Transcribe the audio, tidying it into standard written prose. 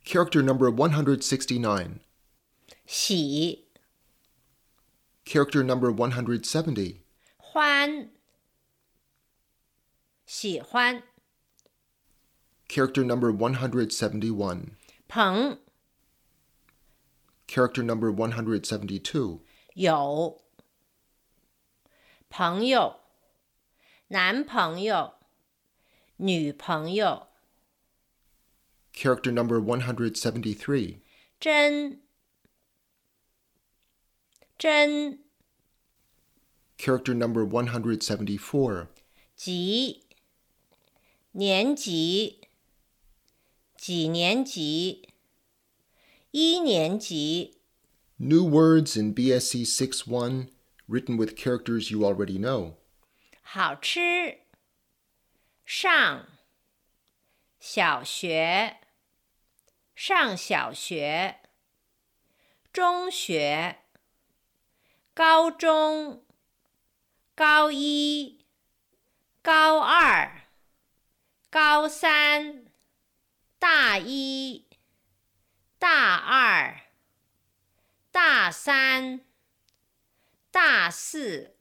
Character number 169. 喜 Character number 170. 欢喜欢 Character number 171. 朋 Character number 172. 友朋友男朋友女朋友 Character number 173. 真 Character number 174. 级年级几年级一年级 New words in BSC 6-1, written with characters you already know. 好吃上小学中学高中高一高二高三大一大二大三大四